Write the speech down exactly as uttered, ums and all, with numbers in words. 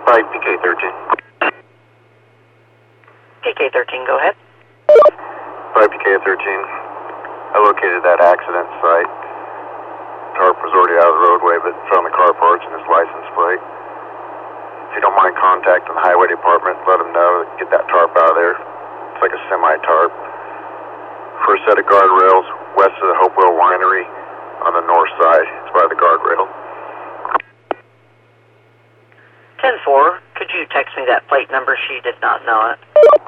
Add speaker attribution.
Speaker 1: five P K thirteen.
Speaker 2: P K thirteen, go ahead.
Speaker 1: five P K thirteen. I located that accident site. Tarp was already out of the roadway, but found the car parts and his license plate. If you don't mind contacting the highway department, let them know, get that tarp out of there. It's like a semi-tarp. For a set of guardrails west of the Hopewell Winery on the north side. It's by the guardrail.
Speaker 2: ten four, could you text me that plate number? She did not know it.